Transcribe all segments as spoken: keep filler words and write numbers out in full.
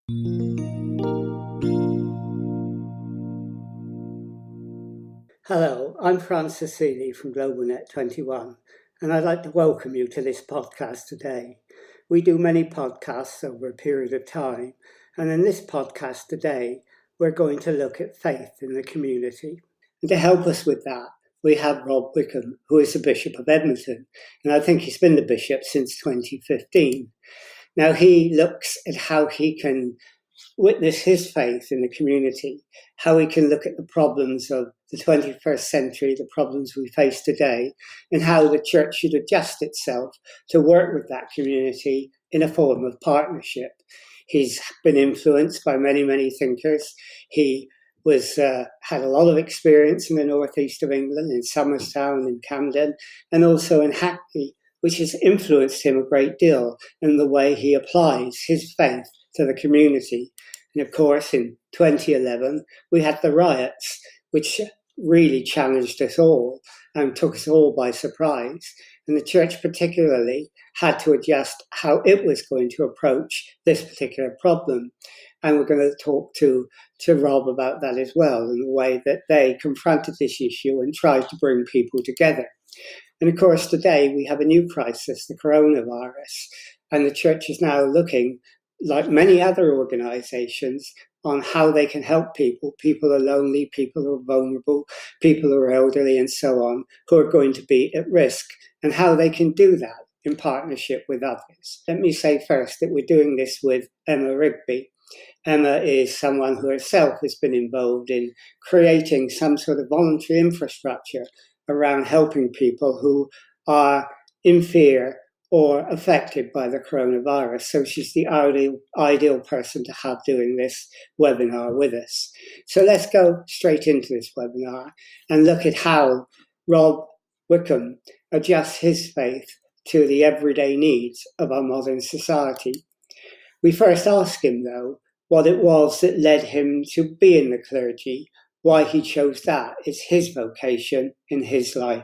Hello, I'm Francis Seeley from GlobalNet twenty-one, and I'd like to welcome you to this podcast today. We do many podcasts over a period of time, and in this podcast today, we're going to look at faith in the community. And to help us with that, we have Rob Wickham, who is the Bishop of Edmonton, and I think he's been the Bishop since twenty fifteen. Now, he looks at how he can witness his faith in the community, how we can look at the problems of the twenty-first century, the problems we face today, and how the church should adjust itself to work with that community in a form of partnership. He's been influenced by many, many thinkers. He was uh, had a lot of experience in the northeast of England, in Somerstown, in Camden, and also in Hackney, which has influenced him a great deal in the way he applies his faith to the community. And of course, in twenty eleven, we had the riots, which really challenged us all and took us all by surprise. And the church particularly had to adjust how it was going to approach this particular problem. And we're going to talk to, to Rob about that as well, in the way that they confronted this issue and tried to bring people together. And of course, today we have a new crisis, the coronavirus, and the church is now looking, like many other organizations, on how they can help people. People are lonely, people are vulnerable, people are elderly and so on, who are going to be at risk, and how they can do that in partnership with others. Let me say first that we're doing this with Emma Rigby. Emma is someone who herself has been involved in creating some sort of voluntary infrastructure around helping people who are in fear or affected by the coronavirus. So she's the ideal, ideal person to have doing this webinar with us. So let's go straight into this webinar and look at how Rob Wickham adjusts his faith to the everyday needs of our modern society. We first ask him, though, what it was that led him to be in the clergy, why he chose that. It's his vocation in his life.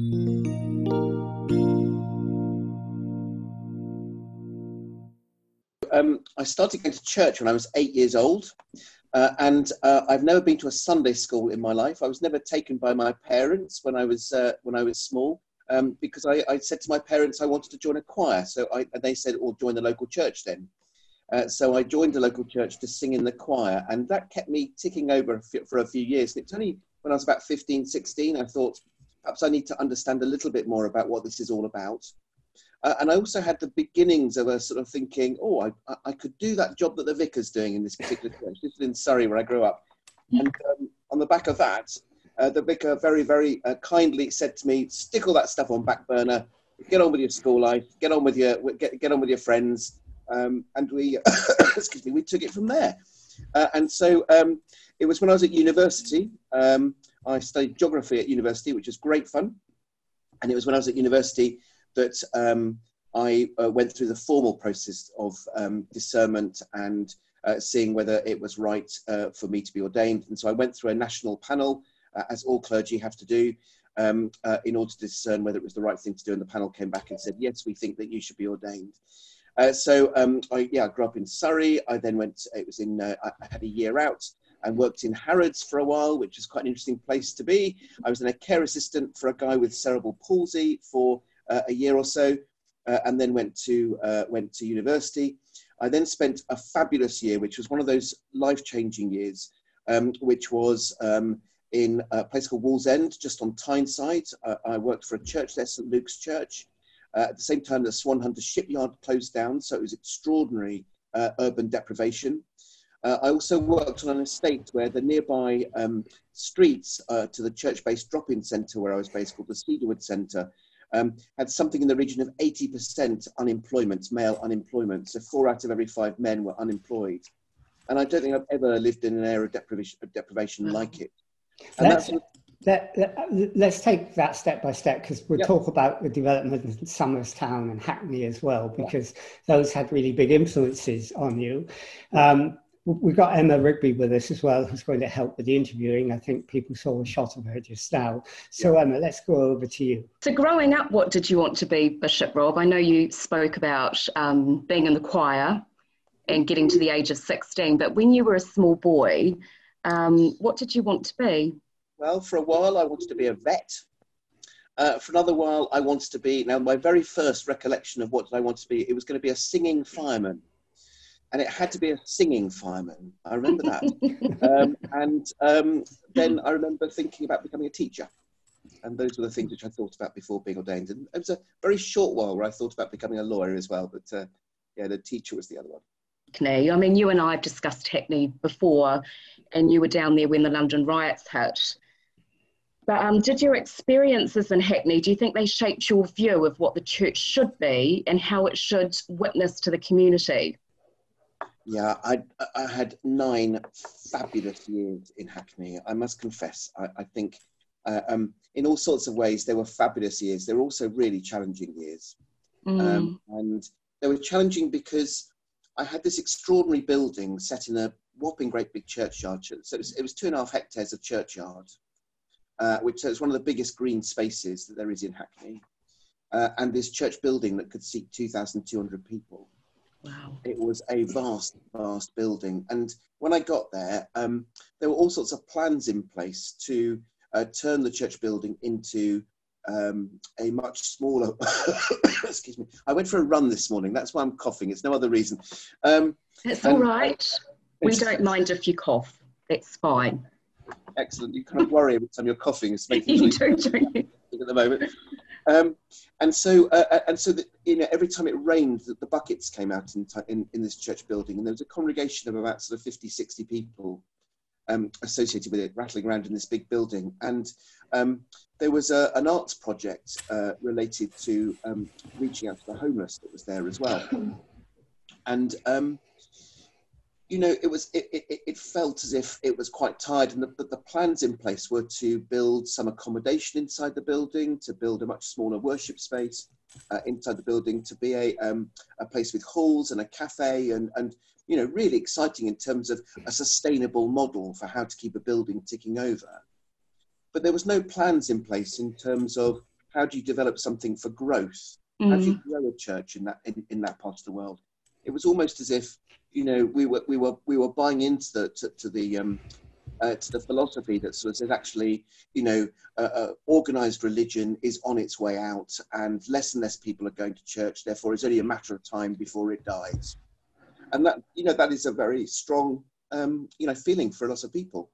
Um, I started going to church when I was eight years old, uh, and uh, I've never been to a Sunday school in my life. I was never taken by my parents when I was uh, when I was small, um, because I, I said to my parents I wanted to join a choir. So I, and they said, "Well, join the local church then." Uh, so I joined the local church to sing in the choir, and that kept me ticking over for a few years. And it's only when I was about fifteen, sixteen, I thought, perhaps I need to understand a little bit more about what this is all about. Uh, and I also had the beginnings of a sort of thinking, oh, I, I could do that job that the vicar's doing in this particular church. This is in Surrey, where I grew up. And um, on the back of that, uh, the vicar very, very uh, kindly said to me, stick all that stuff on back burner, get on with your school life, get on with your, get, get on with your friends. Um, and we, excuse me, we took it from there. Uh, and so um, it was when I was at university. Um, I studied geography at university, which was great fun. And it was when I was at university that um, I uh, went through the formal process of um, discernment and uh, seeing whether it was right uh, for me to be ordained. And so I went through a national panel, uh, as all clergy have to do, um, uh, in order to discern whether it was the right thing to do. And the panel came back and said, yes, we think that you should be ordained. Uh, so, um, I, yeah, I grew up in Surrey. I then went, it was in, uh, I had a year out and worked in Harrods for a while, which is quite an interesting place to be. I was in a care assistant for a guy with cerebral palsy for uh, a year or so, uh, and then went to, uh, went to university. I then spent a fabulous year, which was one of those life-changing years, um, which was um, in a place called Wallsend, just on Tyneside. Uh, I worked for a church there, St Luke's Church. Uh, at the same time, the Swan Hunter shipyard closed down, so it was extraordinary uh, urban deprivation. Uh, I also worked on an estate where the nearby um, streets uh, to the church-based drop-in centre where I was based, called the Cedarwood Centre, um, had something in the region of eighty percent unemployment, male unemployment. So four out of every five men were unemployed. And I don't think I've ever lived in an area of deprivation, of deprivation like it. And that's, that's Let, let, let's take that step by step, because we'll yep. talk about the development in Somerstown and Hackney as well, because yep. those had really big influences on you. Um, we've got Emma Rigby with us as well, who's going to help with the interviewing. I think people saw a shot of her just now. So yep. Emma, let's go over to you. So growing up, what did you want to be, Bishop Rob? I know you spoke about um, being in the choir and getting to the age of sixteen. But when you were a small boy, um, what did you want to be? Well, for a while, I wanted to be a vet. Uh, for another while, I wanted to be, now my very first recollection of what I wanted to be, it was going to be a singing fireman. And it had to be a singing fireman. I remember that. um, and um, then I remember thinking about becoming a teacher. And those were the things which I thought about before being ordained. And it was a very short while where I thought about becoming a lawyer as well. But uh, yeah, the teacher was the other one. Hackney. I mean, you and I have discussed Hackney before, and you were down there when the London riots hit. But um, did your experiences in Hackney, do you think they shaped your view of what the church should be and how it should witness to the community? Yeah, I, I had nine fabulous years in Hackney. I must confess, I, I think uh, um, in all sorts of ways, they were fabulous years. They were also really challenging years. Mm. Um, and they were challenging because I had this extraordinary building set in a whopping great big churchyard. So it was, it was two and a half hectares of churchyard. Uh, which is one of the biggest green spaces that there is in Hackney, uh, and this church building that could seat two thousand two hundred people. Wow. It was a vast, vast building. And when I got there, um, there were all sorts of plans in place to uh, turn the church building into um, a much smaller, excuse me, I went for a run this morning, that's why I'm coughing, it's no other reason. Um, it's all right, we don't mind if you cough, it's fine. Excellent. You kind of worry every time you're coughing. It's making you sure do, don't you? At the moment. Um, and so, uh, and so, that, you know, every time it rained, the, the buckets came out in, in in this church building, and there was a congregation of about sort of fifty, sixty people um, associated with it, rattling around in this big building. And um, there was a, an arts project uh, related to um, reaching out to the homeless that was there as well. And um, you know, it was it, it, it felt as if it was quite tired, and the, but the plans in place were to build some accommodation inside the building, to build a much smaller worship space uh, inside the building, to be a um, a place with halls and a cafe, and and you know, really exciting in terms of a sustainable model for how to keep a building ticking over. But there was no plans in place in terms of how do you develop something for growth? Mm. How do you grow a church in that in, in that part of the world? It was almost as if, you know, we were we were we were buying into the to, to the um, uh, to the philosophy that sort of said actually, you know, uh, uh, organised religion is on its way out, and less and less people are going to church. Therefore, it's only a matter of time before it dies, and that, you know, that is a very strong um, you know, feeling for a lot of people.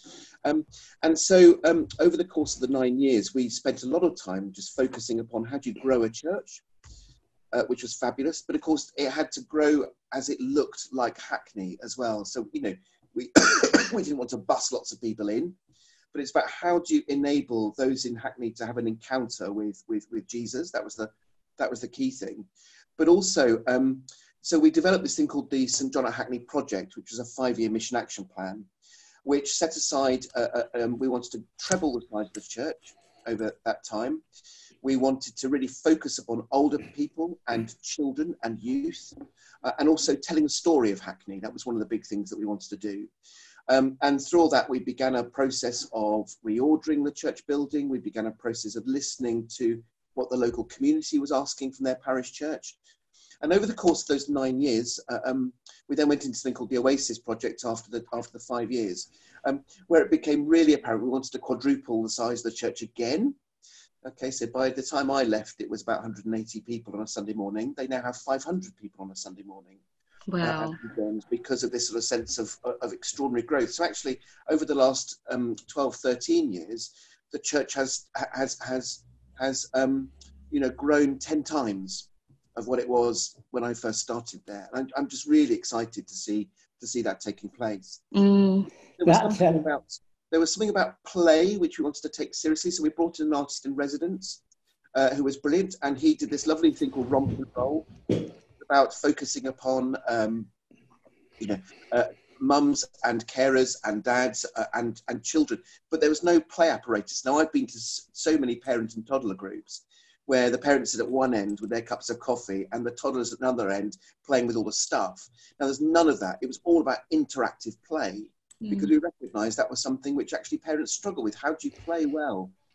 Um, and so um, over the course of the nine years, we spent a lot of time just focusing upon how do you grow a church. Uh, which was fabulous, but of course it had to grow as it looked like Hackney as well. So, you know, we we didn't want to bus lots of people in, but it's about how do you enable those in Hackney to have an encounter with with with Jesus. That was the that was the key thing. But also, um, so we developed this thing called the St John at Hackney Project, which was a five-year mission action plan, which set aside. Uh, uh, um, we wanted to treble the size of the church over that time. We wanted to really focus upon older people and children and youth, uh, and also telling the story of Hackney. That was one of the big things that we wanted to do. Um, and through all that, we began a process of reordering the church building. We began a process of listening to what the local community was asking from their parish church. And over the course of those nine years, uh, um, we then went into something called the Oasis Project after the, after the five years, um, where it became really apparent we wanted to quadruple the size of the church again. Okay, so by the time I left, it was about one hundred eighty people on a Sunday morning. They now have five hundred people on a Sunday morning. Wow. Uh, because of this sort of sense of, of extraordinary growth. So actually, over the last um, twelve, thirteen years, the church has, has, has, has um, you know, grown ten times of what it was when I first started there. And I'm, I'm just really excited to see, to see that taking place. Mm. There was something about... There was something about play, which we wanted to take seriously. So we brought in an artist in residence uh, who was brilliant. And he did this lovely thing called Romp and Roll, about focusing upon, um, you know, uh, mums and carers and dads uh, and, and children. But there was no play apparatus. Now, I've been to so many parent and toddler groups where the parents sit at one end with their cups of coffee and the toddlers at another end playing with all the stuff. Now, there's none of that. It was all about interactive play. Because we recognised that was something which actually parents struggle with. How do you play well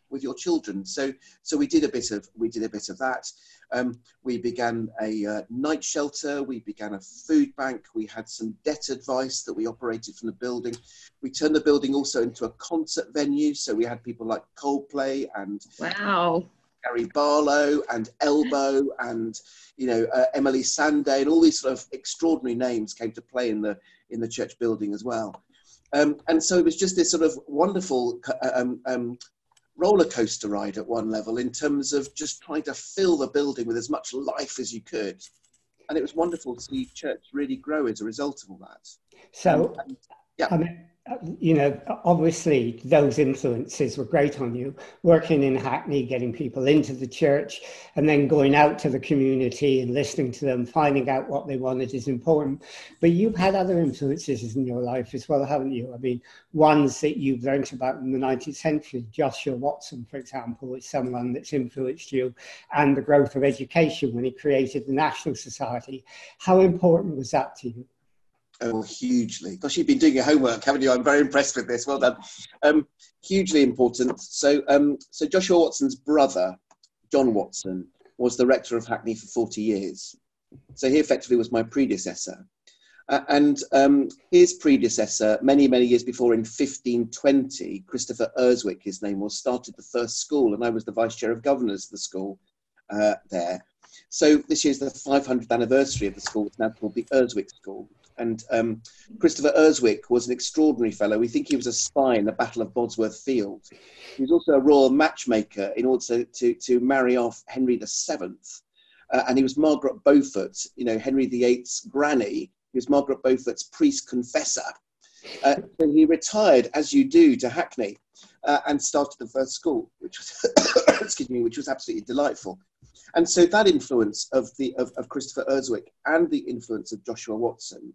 with your children. So so we did a bit of we did a bit of that. Um, we began a uh, night shelter. We began a food bank. We had some debt advice that we operated from the building. We turned the building also into a concert venue. So we had people like Coldplay and wow, Gary Barlow and Elbow and you know uh, Emily Sandé and all these sort of extraordinary names came to play in the in the church building as well. Um, and so it was just this sort of wonderful um, um, roller coaster ride at one level in terms of just trying to fill the building with as much life as you could. And it was wonderful to see church really grow as a result of all that. So, um, and, yeah. I mean, you know, obviously those influences were great on you, working in Hackney, getting people into the church, and then going out to the community and listening to them, finding out what they wanted is important. But you've had other influences in your life as well, haven't you? I mean, ones that you've learnt about in the nineteenth century. Joshua Watson, for example, is someone that's influenced you, and the growth of education when he created the National Society. How important was that to you? Oh, hugely. Gosh, you've been doing your homework, haven't you? I'm very impressed with this. Well done. Um, hugely important. So, um, so Joshua Watson's brother, John Watson, was the rector of Hackney for forty years. So he effectively was my predecessor. Uh, and um, his predecessor, many, many years before, in fifteen twenty, Christopher Erswick, his name was, started the first school, and I was the vice chair of governors of the school uh, there. So this year's the five hundredth anniversary of the school. It's now called the Erswick School. And um, Christopher Erswick was an extraordinary fellow. We think he was a spy in the Battle of Bosworth Field. He was also a royal matchmaker in order to, to, to marry off Henry the Seventh. Uh, and he was Margaret Beaufort, you know, Henry the Eighth's granny. He was Margaret Beaufort's priest confessor. Uh, so he retired, as you do, to Hackney uh, and started the first school, which was, excuse me, which was absolutely delightful. And so that influence of the of, of Christopher Erswick and the influence of Joshua Watson,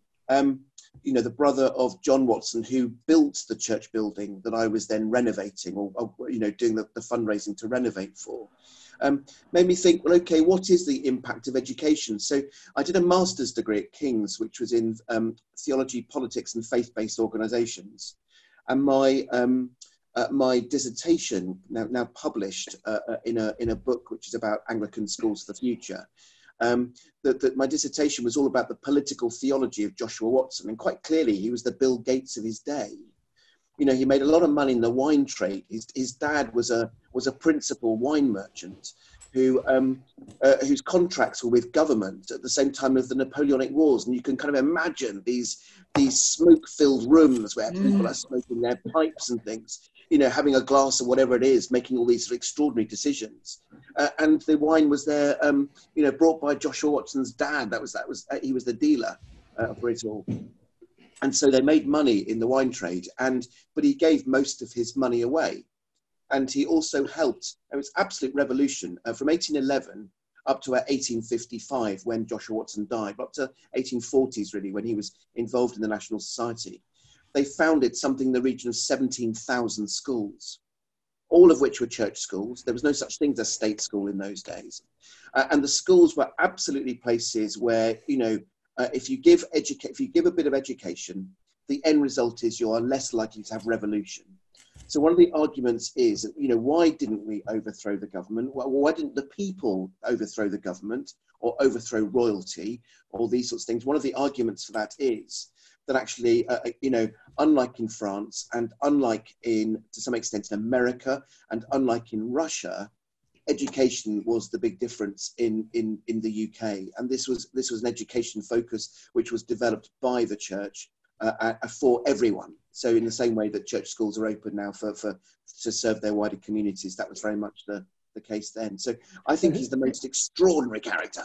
um, you know, the brother of John Watson, who built the church building that I was then renovating, or, or you know, doing the, the fundraising to renovate for, um, made me think, well, okay, what is the impact of education? So I did a master's degree at King's, which was in um, theology, politics, and faith-based organisations, and my um, Uh, my dissertation, now, now published uh, uh, in a in a book which is about Anglican schools for the future, um, that, that my dissertation was all about the political theology of Joshua Watson, and quite clearly he was the Bill Gates of his day. You know, he made a lot of money in the wine trade. His his dad was a was a principal wine merchant who um, uh, whose contracts were with government at the same time of the Napoleonic Wars, and you can kind of imagine these these smoke-filled rooms where mm. people are smoking their pipes and things. You know, having a glass or whatever it is, making all these extraordinary decisions. Uh, and the wine was there, um, you know, brought by Joshua Watson's dad. That was, that was, uh, he was the dealer uh, for it all. And so they made money in the wine trade, and, but he gave most of his money away. And he also helped, it was absolute revolution uh, from eighteen eleven up to uh, eighteen fifty-five when Joshua Watson died, up to eighteen forties really, when he was involved in the National Society. They founded something in the region of seventeen thousand schools, all of which were church schools. There was no such thing as a state school in those days. Uh, and the schools were absolutely places where, you know, uh, if you give educa- if you give a bit of education, the end result is you are less likely to have revolution. So one of the arguments is, you know, why didn't we overthrow the government? Well, why didn't the people overthrow the government or overthrow royalty or these sorts of things? One of the arguments for that is that actually, uh, you know, unlike in France and unlike in, to some extent, in America and unlike in Russia, education was the big difference in, in, in the U K. And this was, this was an education focus which was developed by the church uh, uh, for everyone. So in the same way that church schools are open now for, for to serve their wider communities, that was very much the, the case then. So I think he's the most extraordinary character.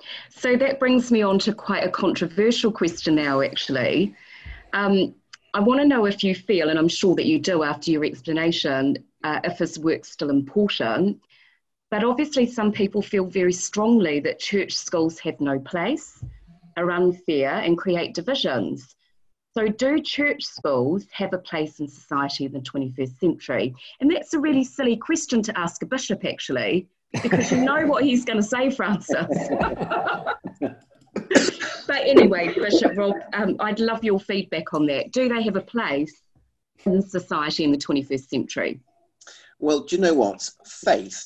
So that brings me on to quite a controversial question now, actually. Um, I want to know if you feel, and I'm sure that you do after your explanation, uh, if his work's still important. But obviously some people feel very strongly that church schools have no place, are unfair and create divisions. So do church schools have a place in society in the twenty-first century? And that's a really silly question to ask a bishop, actually, because you know what he's going to say, Francis. But anyway, Bishop Rob, um, I'd love your feedback on that. Do they have a place in society in the twenty-first century? Well, do you know what? Faith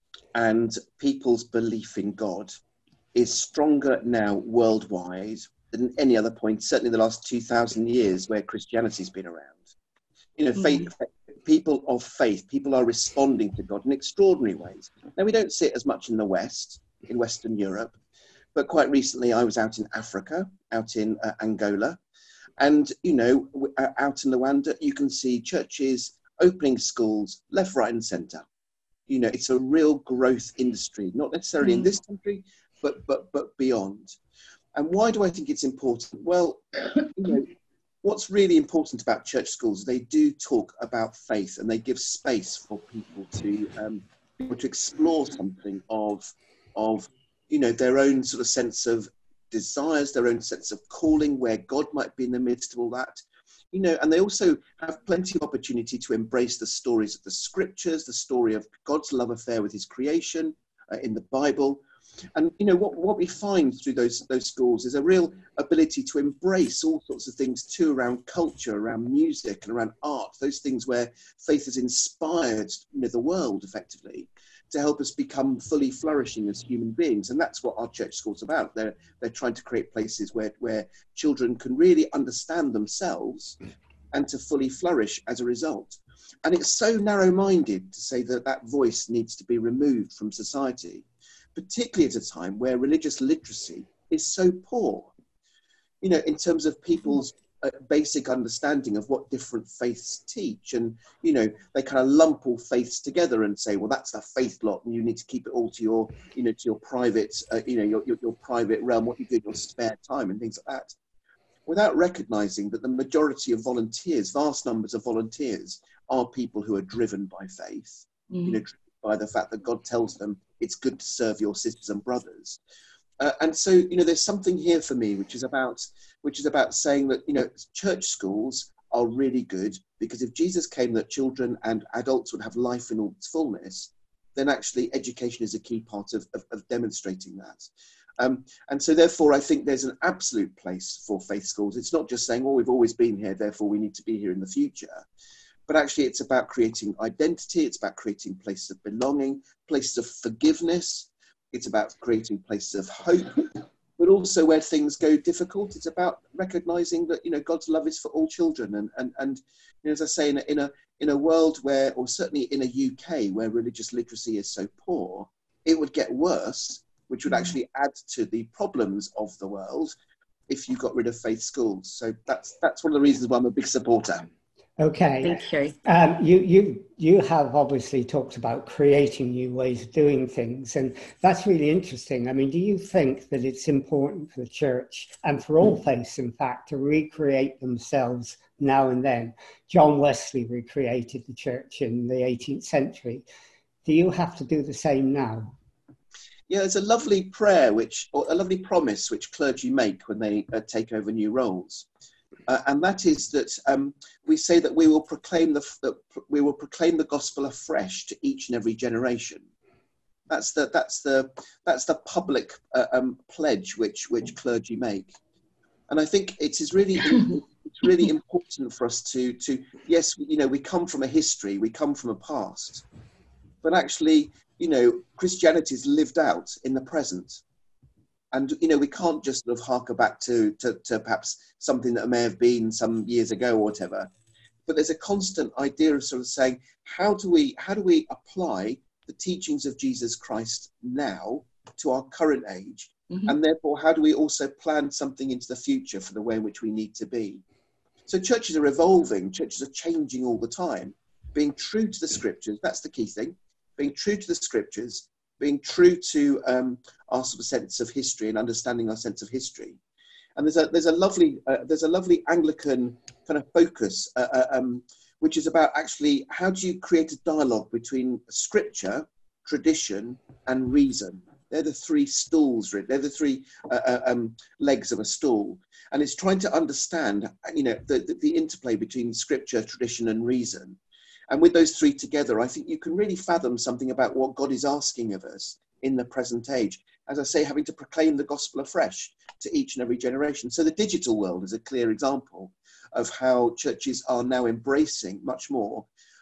and people's belief in God is stronger now worldwide than any other point, certainly in the last two thousand years where Christianity's been around. You know, faith, mm. people of faith, people are responding to God in extraordinary ways. Now, we don't see it as much in the West, in Western Europe, but quite recently I was out in Africa, out in uh, Angola, and, you know, uh, out in Luanda, you can see churches opening schools left, right and centre. You know, it's a real growth industry, not necessarily mm. in this country, but but but beyond. And why do I think it's important? Well, you know, what's really important about church schools is they do talk about faith, and they give space for people to um, people to explore something of of you know their own sort of sense of desires, their own sense of calling, where God might be in the midst of all that. You know, and they also have plenty of opportunity to embrace the stories of the scriptures, the story of God's love affair with his creation uh, in the Bible. And, you know, what, what we find through those those schools is a real ability to embrace all sorts of things too, around culture, around music and around art, those things where faith has inspired, you know, the world effectively, to help us become fully flourishing as human beings. And that's what our church school's about. They're they're trying to create places where, where children can really understand themselves and to fully flourish as a result. And it's so narrow-minded to say that that voice needs to be removed from society, particularly at a time where religious literacy is so poor, you know, in terms of people's uh, basic understanding of what different faiths teach. And, you know, they kind of lump all faiths together and say, well, that's the faith lot, and you need to keep it all to your, you know, to your private, uh, you know, your, your, your private realm, what you do in your spare time and things like that, without recognizing that the majority of volunteers, vast numbers of volunteers, are people who are driven by faith, mm. you know, by the fact that God tells them it's good to serve your sisters and brothers. Uh, and so, you know, there's something here for me, which is about, which is about saying that, you know, church schools are really good, because if Jesus came that children and adults would have life in all its fullness, then actually education is a key part of, of, of demonstrating that. Um, and so therefore, I think there's an absolute place for faith schools. It's not just saying, oh, we've always been here, therefore we need to be here in the future. But actually, it's about creating identity. It's about creating places of belonging, places of forgiveness. It's about creating places of hope, but also where things go difficult. It's about recognizing that, you know, God's love is for all children. And, and, and you know, as I say, in a, in a, in a world where, or certainly in a U K where religious literacy is so poor, it would get worse, which would actually add to the problems of the world if you got rid of faith schools. So that's, that's one of the reasons why I'm a big supporter. Okay. Thank you. Um, you you you have obviously talked about creating new ways of doing things, and that's really interesting. I mean, do you think that it's important for the church and for all faiths, in fact, to recreate themselves now and then? John Wesley recreated the church in the eighteenth century. Do you have to do the same now? Yeah, there's a lovely prayer, which or a lovely promise which clergy make when they uh, take over new roles. Uh, and that is that um, we say that we will proclaim the, the we will proclaim the gospel afresh to each and every generation. That's the that's the that's the public uh, um, pledge which which clergy make. And I think it is really it's really important for us to to yes, you know, we come from a history, we come from a past, but actually, you know, Christianity is lived out in the present. And, you know, we can't just sort of harker back to, to, to perhaps something that may have been some years ago or whatever. But there's a constant idea of sort of saying, how do we how do we apply the teachings of Jesus Christ now to our current age? Mm-hmm. And therefore, how do we also plan something into the future for the way in which we need to be? So churches are evolving, churches are changing all the time. Being true to the scriptures, that's the key thing. Being true to the scriptures, being true to um, our sort of sense of history and understanding our sense of history. And there's a there's a lovely uh, there's a lovely Anglican kind of focus, uh, uh, um, which is about actually how do you create a dialogue between scripture, tradition, and reason. They're the three stools, they're the three uh, uh, um, legs of a stool. And it's trying to understand, you know, the, the, the interplay between scripture, tradition, and reason. And with those three together, I think you can really fathom something about what God is asking of us in the present age. As I say, having to proclaim the gospel afresh to each and every generation. So the digital world is a clear example of how churches are now embracing much more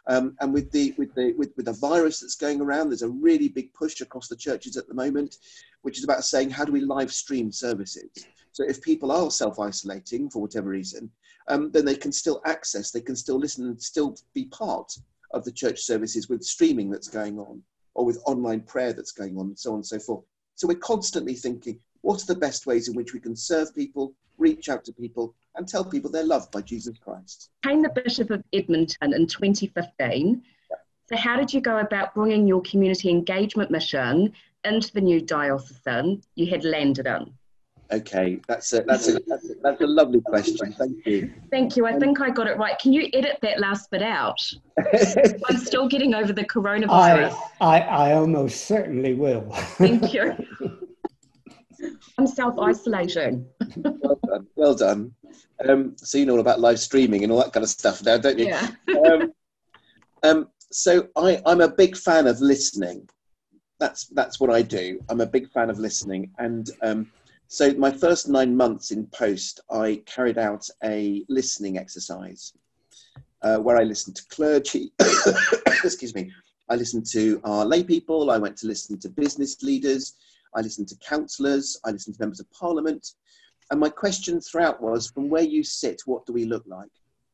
Um, and with the with the with, with the virus that's going around, there's a really big push across the churches at the moment, which is about saying, how do we live stream services? So if people are self-isolating for whatever reason, um, then they can still access, they can still listen and still be part of the church services with streaming that's going on, or with online prayer that's going on, and so on and so forth. So we're constantly thinking, what are the best ways in which we can serve people, reach out to people, and tell people they're loved by Jesus Christ? Became the Bishop of Edmonton in twenty fifteen. So how did you go about bringing your community engagement mission into the new diocesan you had landed in? Okay, that's a, that's a, that's a, that's a lovely question. Thank you. Thank you. I um, think I got it right. Can you edit that last bit out? I'm still getting over the coronavirus. I, I, I almost certainly will. Thank you. I'm self-isolating. Well done. Well done. Um, so you know all about live streaming and all that kind of stuff now, don't you? Yeah. um, um, so I, I'm a big fan of listening. That's that's what I do. I'm a big fan of listening. And um, so my first nine months in post, I carried out a listening exercise uh, where I listened to clergy. Excuse me. I listened to our lay people. I went to listen to business leaders. I listened to councillors. I listened to members of parliament. And my question throughout was, from where you sit, what do we look like?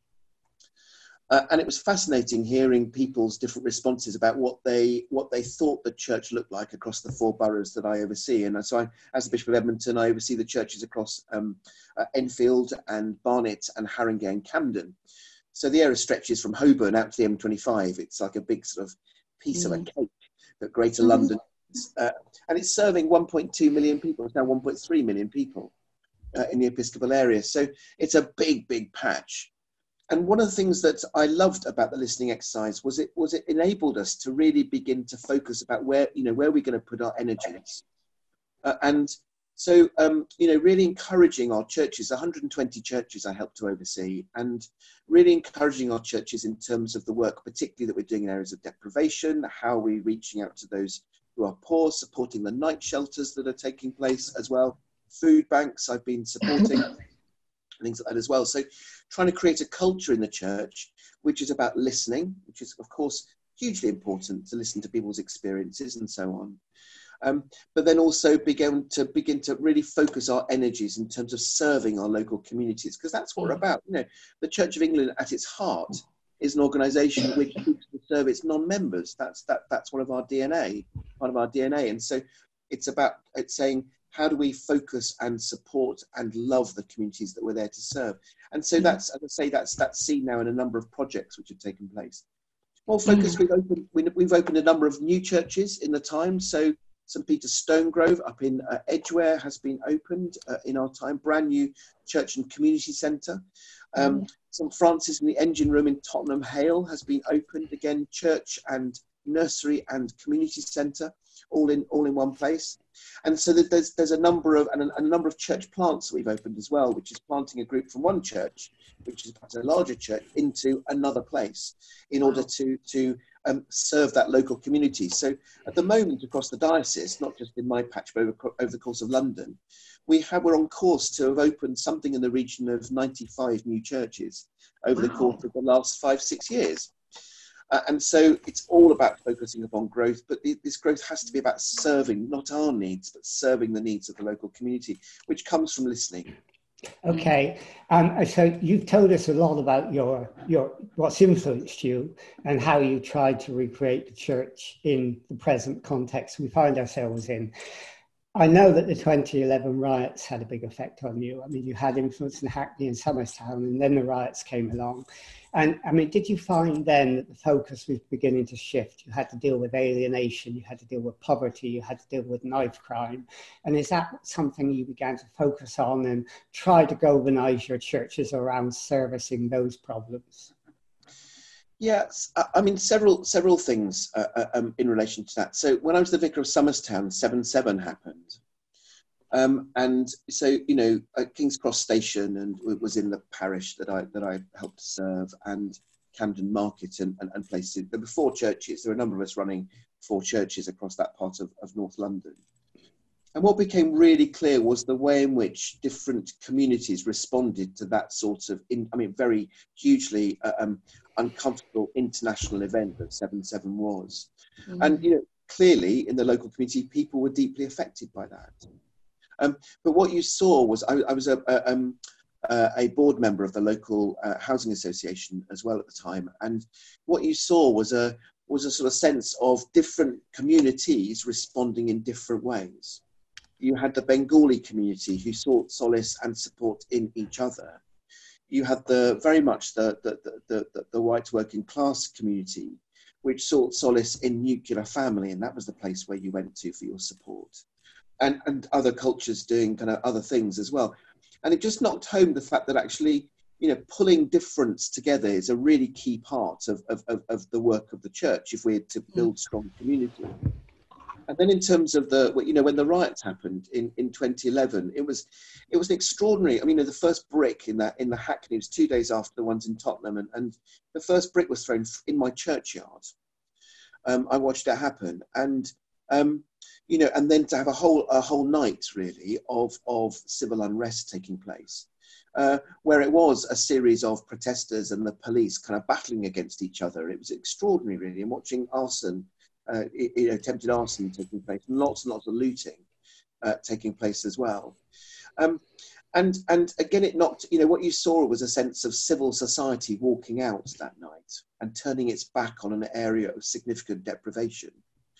Uh, and it was fascinating hearing people's different responses about what they what they thought the church looked like across the four boroughs that I oversee. And so I, as the Bishop of Edmonton, I oversee the churches across um, uh, Enfield and Barnet and Haringey and Camden. So the area stretches from Holborn out to the M twenty-five. It's like a big sort of piece mm. of a cake that Greater mm. London is. Uh, and it's serving one point two million people. It's now one point three million people uh, in the Episcopal area. So it's a big, big patch. And one of the things that I loved about the listening exercise was it was it enabled us to really begin to focus about where, you know, where we're going to put our energies. Uh, and so, um, you know, really encouraging our churches, one hundred twenty churches I helped to oversee, and really encouraging our churches in terms of the work, particularly that we're doing in areas of deprivation, how we're reaching out to those who are poor, supporting the night shelters that are taking place as well, food banks I've been supporting. Things like that as well. So trying to create a culture in the church which is about listening, which is of course hugely important, to listen to people's experiences and so on. Um, but then also begin to begin to really focus our energies in terms of serving our local communities, because that's what we're about. You know, the Church of England at its heart is an organisation which seeks to serve its non-members. That's that that's one of our D N A, part of our D N A. And so it's about it's saying, how do we focus and support and love the communities that we're there to serve? And so that's, as I say, that's that's seen now in a number of projects which have taken place. More focus, mm. we've opened we've opened a number of new churches in the time. So Saint Peter's Stonegrove up in uh, Edgware has been opened uh, in our time, brand new church and community centre. Um, mm. Saint Francis in the Engine Room in Tottenham Hale has been opened, again, church and nursery and community centre, all in all in one place. And so there's there's a number of and a, a number of church plants that we've opened as well, which is planting a group from one church, which is perhaps a larger church, into another place in order to to um, serve that local community. So at the moment across the diocese, not just in my patch, but over, over the course of London, we have we're on course to have opened something in the region of ninety-five new churches over wow. the course of the last five six years. Uh, and so it's all about focusing upon growth, but the, this growth has to be about serving, not our needs, but serving the needs of the local community, which comes from listening. Okay, um, so you've told us a lot about your your what's influenced you and how you tried to recreate the church in the present context we find ourselves in. I know that the twenty eleven riots had a big effect on you. I mean, you had influence in Hackney and Somerstown, and then the riots came along. And I mean, did you find then that the focus was beginning to shift? You had to deal with alienation, you had to deal with poverty, you had to deal with knife crime. And is that something you began to focus on and try to galvanize your churches around servicing those problems? Yes, I mean, several several things uh, um, in relation to that. So when I was the vicar of Somerstown, seven seven happened. Um, and so, you know, at King's Cross Station, and it was in the parish that I that I helped serve, and Camden Market and, and, and places. There were four churches. There were a number of us running four churches across that part of, of North London. And what became really clear was the way in which different communities responded to that sort of, in, I mean, very hugely uh, um, uncomfortable international event that seven seven was. Mm. And, you know, clearly in the local community, people were deeply affected by that. Um, but what you saw was, I, I was a, a, um, uh, a board member of the local uh, housing association as well at the time. And what you saw was a, was a sort of sense of different communities responding in different ways. You had the Bengali community who sought solace and support in each other. You had the very much the, the, the, the, the white working class community, which sought solace in nuclear family, and that was the place where you went to for your support. And, and other cultures doing kind of other things as well. And it just knocked home the fact that actually, you know, pulling difference together is a really key part of, of, of, of the work of the church if we're to build strong community. And then in terms of the, you know, when the riots happened in, in twenty eleven, it was it was an extraordinary, I mean, the first brick in that in the Hackney was two days after the ones in Tottenham, and, and the first brick was thrown in my churchyard. Um, I watched it happen, and um, you know, and then to have a whole a whole night really of of civil unrest taking place, uh, where it was a series of protesters and the police kind of battling against each other. It was extraordinary really, and watching arson. Uh, you know, attempted arson taking place, and lots and lots of looting uh, taking place as well. Um, and and again, it knocked, you know, what you saw was a sense of civil society walking out that night and turning its back on an area of significant deprivation.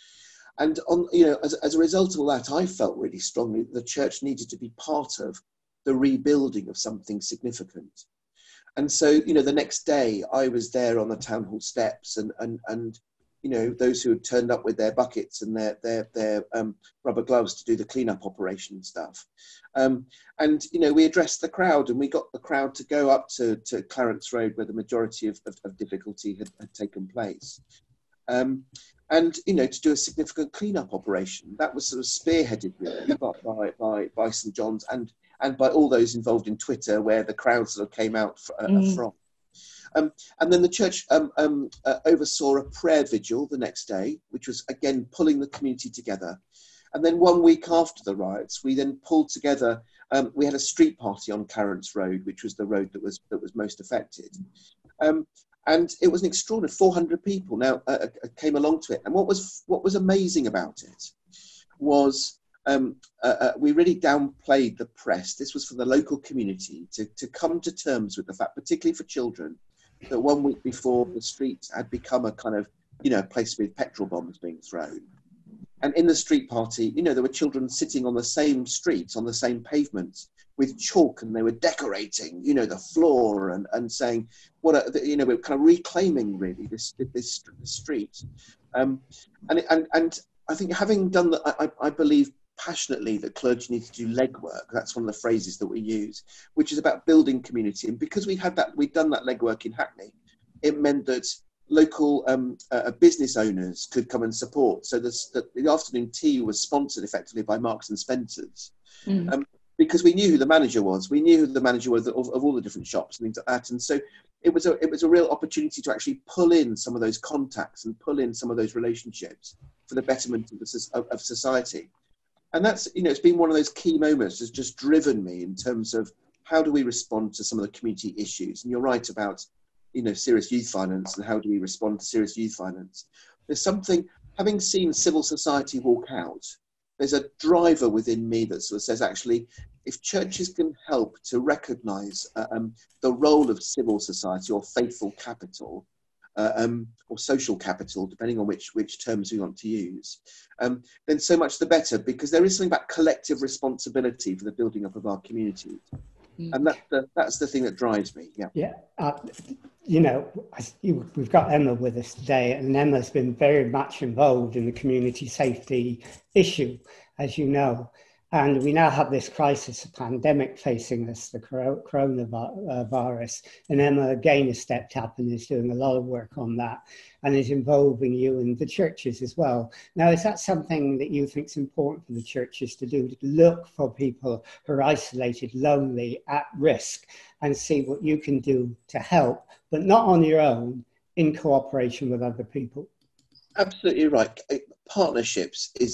And on, you know, as, as a result of all that, I felt really strongly that the church needed to be part of the rebuilding of something significant. And so, you know, the next day I was there on the town hall steps, and and and you know, those who had turned up with their buckets and their their their um, rubber gloves to do the cleanup operation stuff. Um, and, you know, we addressed the crowd, and we got the crowd to go up to, to Clarence Road, where the majority of, of, of difficulty had, had taken place. Um, and, you know, to do a significant cleanup operation. That was sort of spearheaded really by, by, by St John's and, and by all those involved in Twitter, where the crowd sort of came out f- uh, mm. from. Um, and then the church um, um, uh, oversaw a prayer vigil the next day, which was, again, pulling the community together. And then one week after the riots, we then pulled together, um, we had a street party on Clarence Road, which was the road that was that was most affected. Um, and it was an extraordinary four hundred people now uh, uh, came along to it. And what was what was amazing about it was um, uh, uh, we really downplayed the press. This was for the local community to, to come to terms with the fact, particularly for children, that one week before the streets had become a kind of, you know, place with petrol bombs being thrown. And in the street party, you know, there were children sitting on the same streets, on the same pavements with chalk, and they were decorating, you know, the floor and, and saying, what, a, you know, we're kind of reclaiming really this, this, this street. Um, and, and, and I think having done that, I, I believe passionately that clergy need to do legwork. That's one of the phrases that we use, which is about building community. And because we had that, we'd done that legwork in Hackney, it meant that local um, uh, business owners could come and support. So this, the, the afternoon tea was sponsored effectively by Marks and Spencer's, mm. um, because we knew who the manager was. We knew who the manager was of, of all the different shops and things like that. And so it was a it was a real opportunity to actually pull in some of those contacts and pull in some of those relationships for the betterment of, the, of, of society. And that's, you know, it's been one of those key moments that's just driven me in terms of how do we respond to some of the community issues. And you're right about, you know, serious youth violence and how do we respond to serious youth violence. There's something, having seen civil society walk out, there's a driver within me that sort of says, actually, if churches can help to recognise uh, um, the role of civil society or faithful capital, uh, um, or social capital, depending on which, which terms we want to use, um, then so much the better, because there is something about collective responsibility for the building up of our communities. And that, the, that's the thing that drives me. Yeah. Yeah. Uh, you know, you, we've got Emma with us today, and Emma's been very much involved in the community safety issue, as you know. And we now have this crisis, a pandemic facing us, the coronavirus. And Emma again has stepped up and is doing a lot of work on that and is involving you in the churches as well. Now, is that something that you think is important for the churches to do, to look for people who are isolated, lonely, at risk, and see what you can do to help, but not on your own, in cooperation with other people? Absolutely right. Partnerships is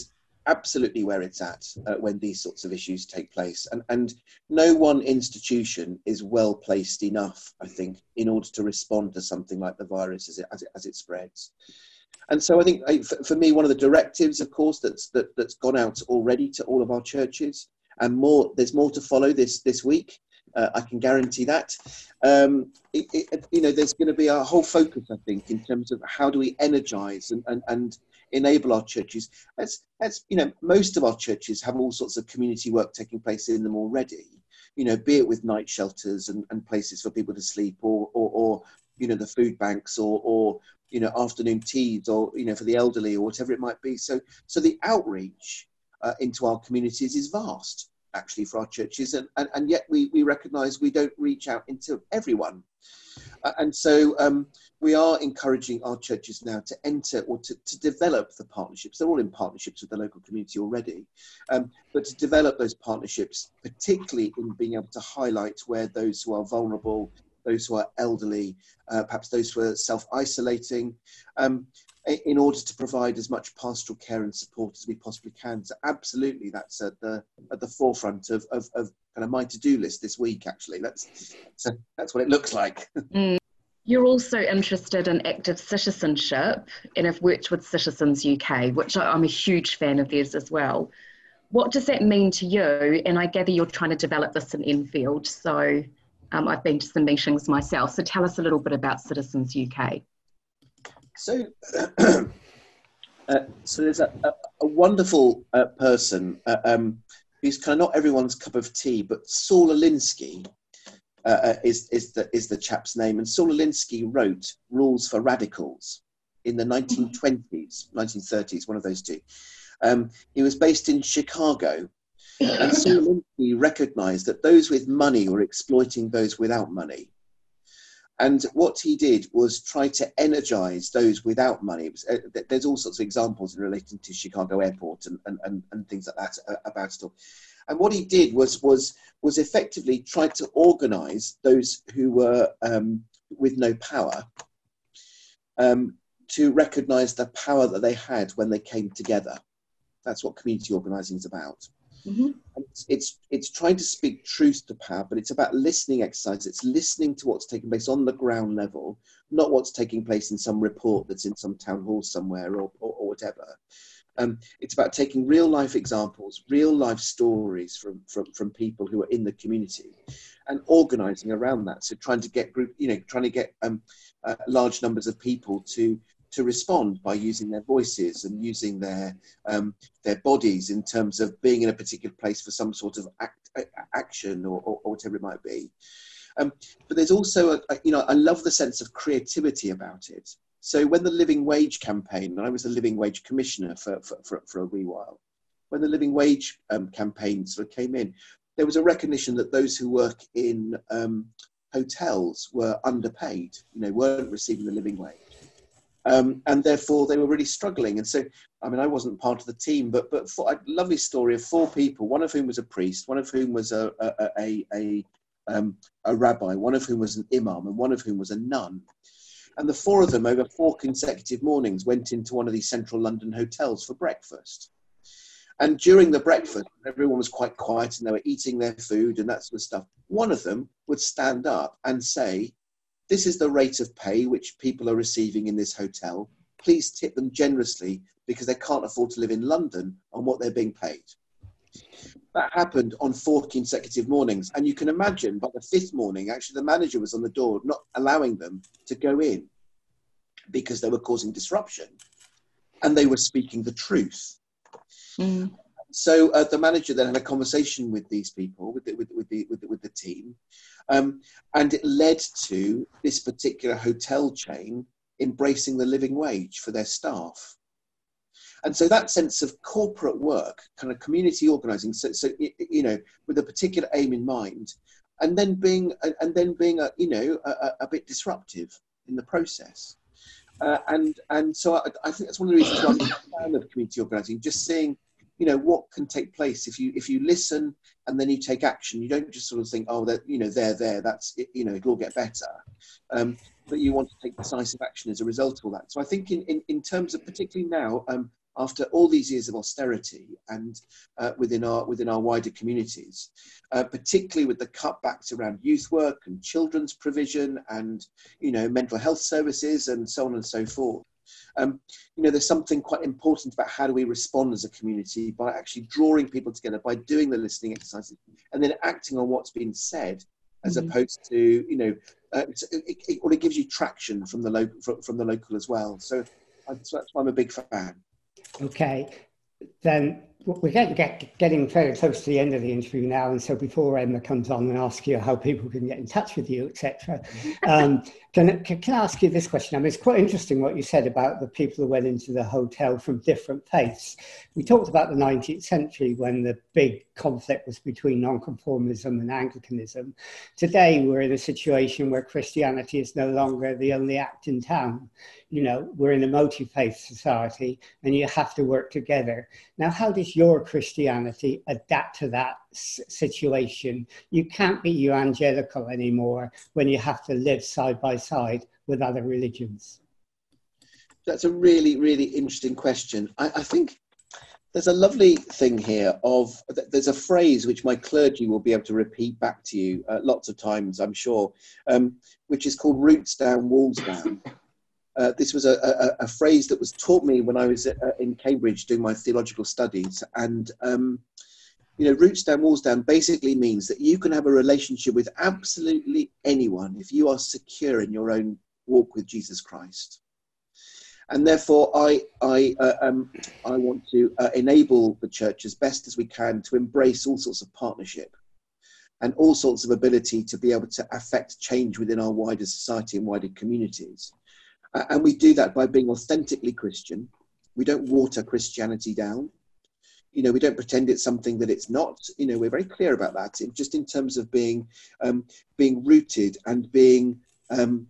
absolutely where it's at uh, when these sorts of issues take place. And, and no one institution is well placed enough, I think, in order to respond to something like the virus as it, as it, as it spreads. And so I think I, for, for me, one of the directives, of course, that's, that, that's gone out already to all of our churches, and more, there's more to follow this, this week. Uh, I can guarantee that. Um, it, it, you know, there's going to be a whole focus, I think, in terms of how do we energise and, and, and enable our churches. As, as you know, most of our churches have all sorts of community work taking place in them already. You know, be it with night shelters and, and places for people to sleep, or, or, or you know, the food banks, or, or you know, afternoon teas, or you know, for the elderly, or whatever it might be. So, so the outreach uh, into our communities is vast, actually, for our churches, and, and, and yet we, we recognise we don't reach out into everyone. Uh, and so um, we are encouraging our churches now to enter or to, to develop the partnerships. They're all in partnerships with the local community already, um, but to develop those partnerships, particularly in being able to highlight where those who are vulnerable, those who are elderly, uh, perhaps those who are self-isolating, um, in order to provide as much pastoral care and support as we possibly can. So absolutely, that's at the at the forefront of, of, of kind of my to-do list this week, actually. That's, so that's what it looks like. Mm. You're also interested in active citizenship and have worked with Citizens U K, which I'm a huge fan of theirs as well. What does that mean to you? And I gather you're trying to develop this in Enfield. So um, I've been to some meetings myself. So tell us a little bit about Citizens U K. So, uh, so there's a, a, a wonderful uh, person uh, um, who's kind of not everyone's cup of tea, but Saul Alinsky uh, is is the is the chap's name, and Saul Alinsky wrote Rules for Radicals in the nineteen twenties, nineteen thirties, one of those two. Um, he was based in Chicago, and Saul Alinsky recognised that those with money were exploiting those without money. And what he did was try to energise those without money. It was, uh, there's all sorts of examples relating to Chicago Airport and, and, and, and things like that uh, about it all. And what he did was was was effectively try to organise those who were um, with no power um, to recognise the power that they had when they came together. That's what community organising is about. Mm-hmm. It's, it's it's trying to speak truth to power, but it's about listening exercise. It's listening to what's taking place on the ground level, not what's taking place in some report that's in some town hall somewhere or, or, or whatever. Um, it's about taking real life examples, real life stories from, from, from people who are in the community and organising around that. So trying to get group, you know, trying to get um, uh, large numbers of people to to respond by using their voices and using their um, their bodies in terms of being in a particular place for some sort of act, action or, or, or whatever it might be. Um, but there's also, a, a, you know, I love the sense of creativity about it. So when the Living Wage campaign, and I was a Living Wage commissioner for, for, for, for a wee while, when the Living Wage um, campaign sort of came in, there was a recognition that those who work in um, hotels were underpaid, you know, weren't receiving the living wage. Um, and therefore they were really struggling. And so, I mean, I wasn't part of the team, but but for, a lovely story of four people, one of whom was a priest, one of whom was a a, a, a, um, a rabbi, one of whom was an imam, and one of whom was a nun. And the four of them, over four consecutive mornings, went into one of these central London hotels for breakfast. And during the breakfast, everyone was quite quiet and they were eating their food and that sort of stuff. One of them would stand up and say, "This is the rate of pay which people are receiving in this hotel. Please tip them generously because they can't afford to live in London on what they're being paid." That happened on four consecutive mornings. And you can imagine by the fifth morning, actually the manager was on the door, not allowing them to go in because they were causing disruption and they were speaking the truth. Mm. So uh, the manager then had a conversation with these people, with the, with, with the, with the, with the team, um, and it led to this particular hotel chain embracing the living wage for their staff. And so that sense of corporate work, kind of community organising, so, so you know, with a particular aim in mind, and then being and then being a you know a, a bit disruptive in the process. Uh, and and so I, I think that's one of the reasons why I'm a fan of community organising. Just seeing, you know, what can take place if you if you listen and then you take action. You don't just sort of think, oh, that you know, they're there. That's it, you know, it'll all get better. Um, but you want to take decisive action as a result of all that. So I think in in, in terms of particularly now. Um, after all these years of austerity and uh, within our within our wider communities, uh, particularly with the cutbacks around youth work and children's provision and, you know, mental health services and so on and so forth. Um, you know, there's something quite important about how do we respond as a community by actually drawing people together, by doing the listening exercises and then acting on what's been said, as mm-hmm. opposed to, you know, uh, it, it, it gives you traction from the local from, from the local as well. So that's, that's why I'm a big fan. Okay, then we're getting, get, getting very close to the end of the interview now, and so before Emma comes on and asks you how people can get in touch with you, et cetera, um, can, can, can I ask you this question? I mean, it's quite interesting what you said about the people who went into the hotel from different faiths. We talked about the nineteenth century when the big conflict was between nonconformism and Anglicanism. Today, we're in a situation where Christianity is no longer the only act in town. You know, we're in a multi-faith society and you have to work together. Now, how does your Christianity adapt to that s- situation? You can't be evangelical anymore when you have to live side by side with other religions. That's a really, really interesting question. I, I think there's a lovely thing here of, there's a phrase which my clergy will be able to repeat back to you uh, lots of times, I'm sure, um, which is called roots down, walls down. Uh, this was a, a, a phrase that was taught me when I was uh, in Cambridge doing my theological studies. And, um, you know, roots down, walls down basically means that you can have a relationship with absolutely anyone if you are secure in your own walk with Jesus Christ. And therefore, I I uh, um, I want to uh, enable the church as best as we can to embrace all sorts of partnership and all sorts of ability to be able to affect change within our wider society and wider communities. Uh, and we do that by being authentically Christian. We don't water Christianity down. You know, we don't pretend it's something that it's not. You know, we're very clear about that. It, just in terms of being um, being rooted and being, um,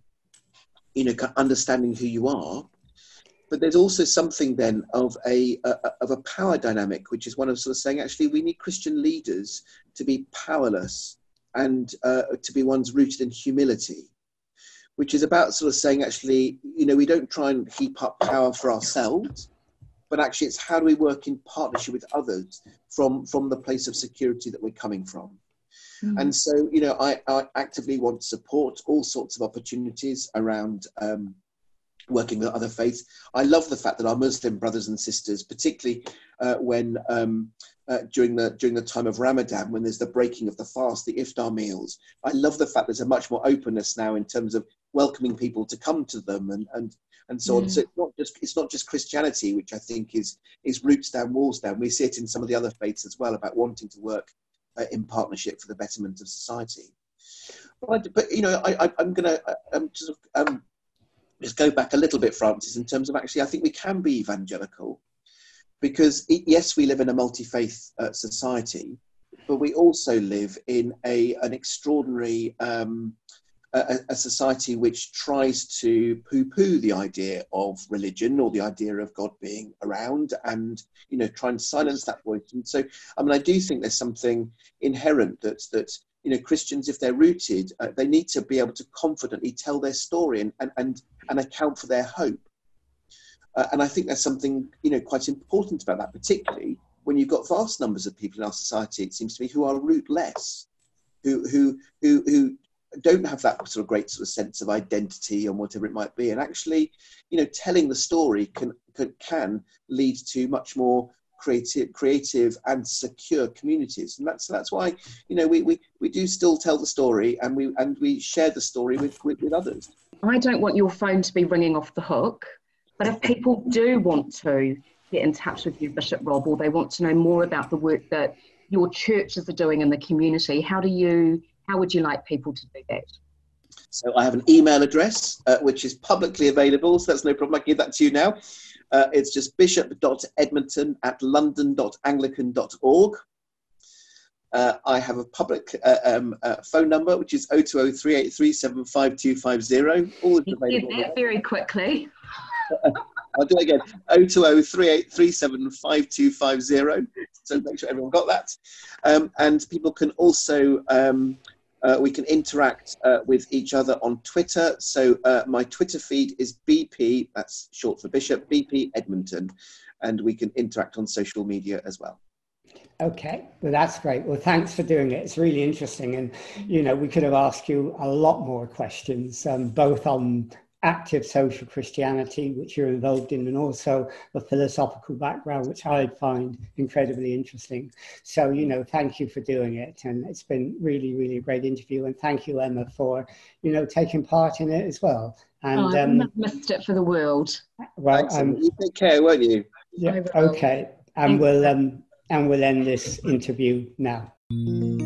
you know, understanding who you are. But there's also something then of a, a of a power dynamic, which is one of sort of saying, actually, we need Christian leaders to be powerless and uh, to be ones rooted in humility, which is about sort of saying, actually, you know, we don't try and heap up power for ourselves, but actually it's how do we work in partnership with others from, from the place of security that we're coming from. Mm. And so, you know, I, I actively want to support all sorts of opportunities around um, working with other faiths. I love the fact that our Muslim brothers and sisters, particularly uh, when um, uh, during the during the time of Ramadan, when there's the breaking of the fast, the iftar meals, I love the fact there's a much more openness now in terms of welcoming people to come to them and and and so mm. on. So it's not just it's not just Christianity, which I think is is roots down, walls down. We see it in some of the other faiths as well about wanting to work uh, in partnership for the betterment of society. But, but you know, I, I, I'm going to um, sort of. Um, Just go back a little bit, Francis, in terms of actually, I think we can be evangelical because, it, yes, we live in a multi-faith uh, society, but we also live in a an extraordinary um, a, a society which tries to poo-poo the idea of religion or the idea of God being around and, you know, try and silence that voice. And so, I mean, I do think there's something inherent that's that. You know, Christians, if they're rooted, uh, they need to be able to confidently tell their story and and and, and account for their hope. Uh, and I think there's something, you know, quite important about that, particularly when you've got vast numbers of people in our society, it seems to me, who are rootless, who who who who don't have that sort of great sort of sense of identity and whatever it might be. And actually, you know, telling the story can can, can lead to much more creative, creative and secure communities, and that's that's why, you know, we, we, we do still tell the story and we and we share the story with, with, with others. I don't want your phone to be ringing off the hook, but if people do want to get in touch with you, Bishop Rob, or they want to know more about the work that your churches are doing in the community, how do you how would you like people to do that? So I have an email address uh, which is publicly available, so that's no problem. I can give that to you now. Uh, it's just bishop dot edmonton at london dot anglican dot org. Uh, I have a public uh, um, uh, phone number, which is oh two oh, three eight three, seven five two five oh. Always you available. Did that very quickly. I'll do it again. oh two oh, three eight three, seven five two five oh. So make sure everyone got that. Um, and people can also um, Uh, we can interact uh, with each other on Twitter. So uh, my Twitter feed is B P, that's short for Bishop, B P Edmonton, and we can interact on social media as well. Okay, well, that's great. Well, thanks for doing it. It's really interesting. And, you know, we could have asked you a lot more questions, um, both on active social Christianity, which you're involved in, and also the philosophical background, which I find incredibly interesting. So, you know, thank you for doing it. And it's been really, really a great interview. And thank you, Emma, for, you know, taking part in it as well. And oh, I um, missed it for the world. Well, um, you take care, won't you? Yeah, okay. And we'll, um, and we'll end this interview now.